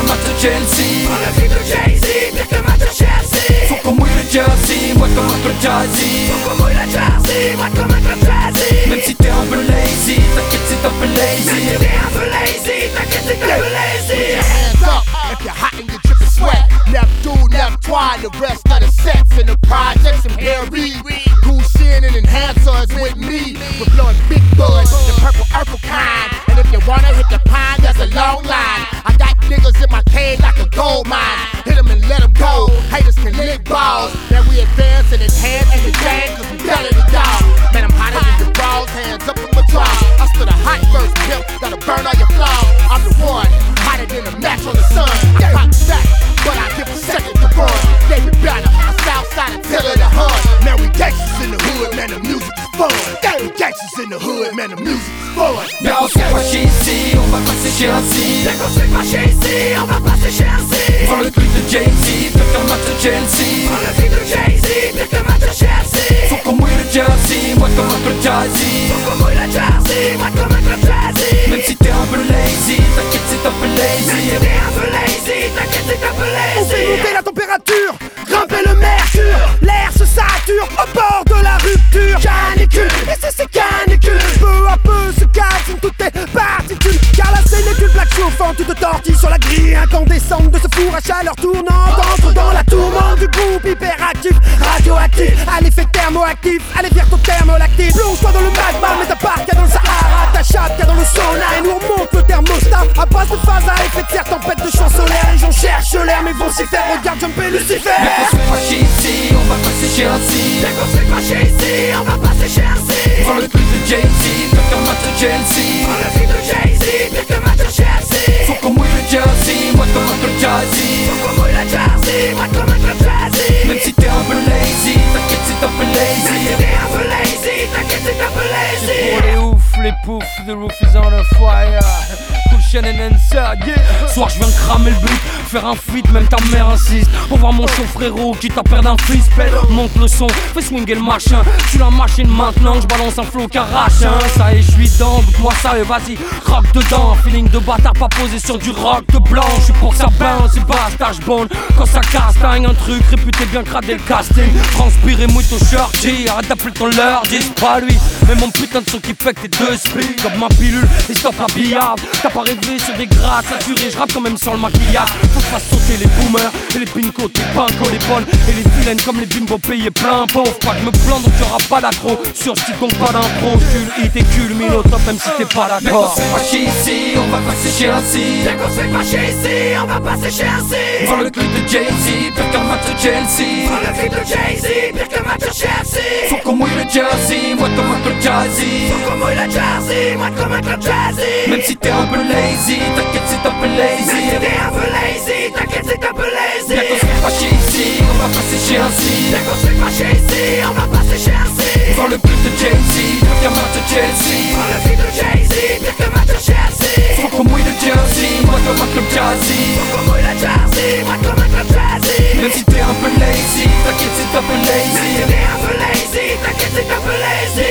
qu'un match de Chelsea. On le vit de Jay-Z, pire qu'un match de Chelsea. Faut qu'on mouille le jersey, moi comme un club jazzy. Faut qu'on mouille le jersey, moi comme un club jazzy. Même si t'es un peu lazy, t'inquiète c'est un peu lazy. Même si t'es un peu lazy, t'inquiète c'est un peu lazy. Hands up if you're hot and you drippin' sweat. Left dude, left twine, the rest of the sets in the projects and Harry. Goose Shin and enhancers with me. We're blowing big buds, the purple kind. And if you wanna hit the pine, there's a long line. I got niggas in my cave like a gold mine. Hit them and let them go. Haters can lick balls. Then we advance and enhance and the gang, cause we better than y'all. Man, I'm hotter than your balls, hands up in my draws. I spit a hot verse, pimp, that'll burn all your flaws. I'm the one, hotter than a match on the sun. I pop back, but I give a second to run. David Banner, a Southside until of the hood. Man, we gangsters in the hood, man, the music is fun. We gangsters in the hood, man, the music is fun. Mais on se fait pas chier ici, on va passer chez Hansi. Dès qu'on se fait fâcher ici, on va passer chez Hansi. Dans le clip de Jay-Z, pire qu'un match de Chelsea. On le vit de Jay-Z, pire qu'un match de Chelsea. Faut qu'on mouille le jersey, moi comme un club jazzy. Faut qu'on mouille le jersey, moi comme un club jazzy. Même si t'es un peu lazy, t'inquiète c'est un peu Même si lazy. t'es un peu lazy, t'inquiète c'est un peu On fait lazy. monter la température, grimper le mercure. L'air se sature au bord de la rupture. Canicule, ici c'est canicule. Peu à peu se calcine toutes tes particules. Car la scène est une plaque chauffante, tu te tortilles sur la grille incandescente de ce four à chaleur tournante. Entre dans la tourmente du groupe hyperactif, radioactif, à l'effet thermoactif. Allez viens ton thermolactif. Plonge-toi dans le magma, mets ta barque dans le Sahara. Ta chatte dans le sauna et nous remonte le thermostat. À base de phase à effet de serre, tempête de champs solaires. Les gens cherchent l'air mais vont s'y faire. Regarde jumper Lucifer. Mais on se fait pas chier ici, on va passer chez Hansi. Dès qu'on se fait fâcher ici, on va passer chez Hansi. Dans le clip de Jay-Z, pire qu'un match de Chelsea. On le vit de Jay-Z, pire qu'un match de Chelsea. Faut qu'on mouille le jersey, moi comme un club jazzy. Faut qu'on mouille le jersey, moi comme un club jazzy. Même si t'es un peu lazy, t'inquiète c'est un peu Même si lazy. t'es un peu lazy, t'inquiète c'est un peu lazy. Pour les ouf, les poufs, the roof is on a fire. Cool Shannon and Sad, yeah. Soir je viens de cramer le but, faire un feat, même ta mère insiste. Pour voir mon show frérot, qui t'a perdu un fils. Monte le son, fais swinguer le machin. Tu la machine maintenant, je balance un flow qu'arrache hein. Ça y est, je suis dedans, book-moi ça et vas-y, rock dedans. Feeling de bâtard pas posé sur du rock de blanc. Je suis pour que ça bounce, c'est pas stage bone. Quand ça castagne, un truc réputé bien cradé le casting. Transpirer mouille ton shorty, arrête d'appeler ton leur, dis pas lui. Mais mon putain de son qui fait que t'es deux speed. Comme ma pilule, et stop la billarde. T'as pas rêvé sur des grattes saturés, je rappe quand même sans le maquillage. Faut que fasse sauter les boomers et les pincos, les pincos, les bonnes et les vilaines comme les bimbos payés plein pauvre. Pas que me plante donc y'aura pas d'accro. Sur ce donc pas d'impro, cul, hit et culmine au top même si t'es pas Mais on d'accord. se fait pas chier ici, on va passer chez Hansi. Dès qu'on se fait fâcher ici, on va passer chez Hansi. Dans le clip de Jay-Z, pire qu'un match de Chelsea. On le vit de Jay-Z, pire qu'un match de Chelsea. Faut qu'on mouille le jersey, moi comme un club jazzy. Faut qu'on mouille le jersey, moi comme un club jazzy. Même si t'es un peu lazy, t'inquiète c'est un peu Même lazy. si t'es un peu lazy, t'inquiète c'est un peu lazy. Bien qu'on se fait pas chier ici, on va passer chez Hansi. Dès qu'on se fait fâcher ici, on va passer chez Hansi. Dans le clip de Jay-Z, pire qu'un match de Chelsea. On le vit de Jay-Z, pire qu'un match de Chelsea. Faut qu'on mouille le jersey, moi comme un club jazzy. Faut qu'on mouille le jersey, moi comme un club jazzy. Même si t'es un peu lazy, t'inquiète c'est un peu Même si lazy. t'es un peu lazy, t'inquiète c'est un peu lazy.